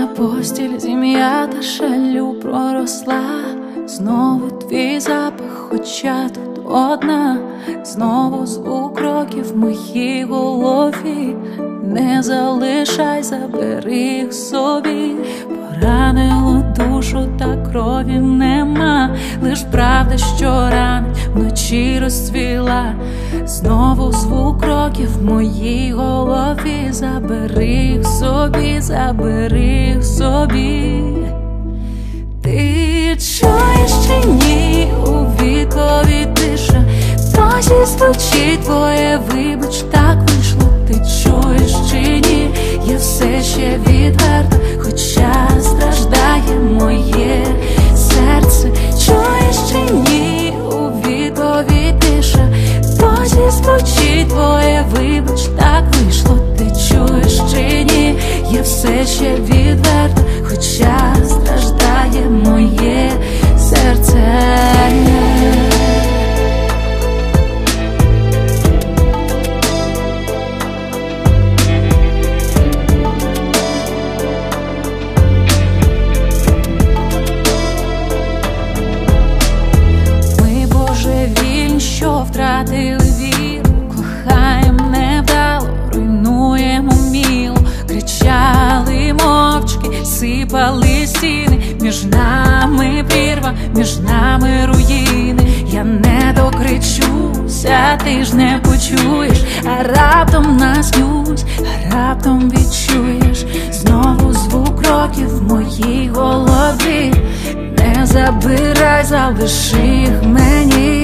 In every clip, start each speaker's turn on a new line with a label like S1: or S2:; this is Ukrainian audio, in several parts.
S1: постіль зім'ята шалю проросла, знову твій запах, хоча тут одна, знову звук кроків в моїй голові. Не залишай, забери їх собі. Поранило душу, та крові нема, лиш правда, що ранить, вночі розцвіла. Знову звук кроків в моїй голові. Забери їх собі, забери їх собі. Ти чуєш чи ні? У відповідь тиша. Досі звучить твоє вибач, так вийшло. Ти чуєш чи ні? Я все ще відверта, хоча страждає моє серце. Чуєш чи ні? У відповідь тиша. Досі звучить твоє вибач, так вийшло. Ти чуєш чи ні? Я все ще відверта, хоча страждає моє серце. Що втратили віру, кохаєм невдало, руйнуємо міло. Кричали мовчки, сипали стіни, між нами прірва, між нами руїни. Я не докричуся, ти ж не почуєш, а раптом наснюсь, а раптом відчуєш знову звук кроків в моїй голові. Не забирай, залиши їх мені.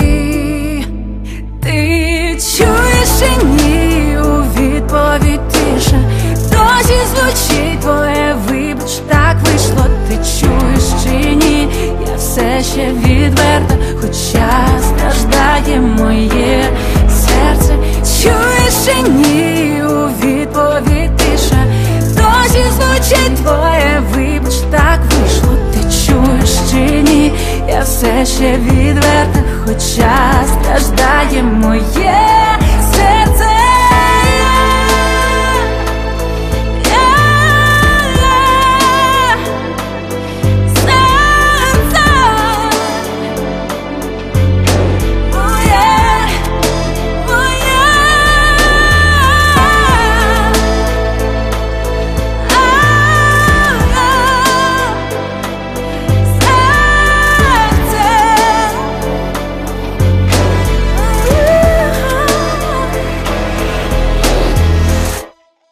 S1: Ти чуєш чи ні? У відповідь тиша. Досі звучить твоє вибач, так вийшло. Ти чуєш чи ні? Я все ще відверта, хоча страждає моє серце. Чуєш чи ні? У відповідь тиша. Досі звучить твоє вибач, так вийшло. Ти чуєш чи ні? Я все ще відверта, хоча страждає моє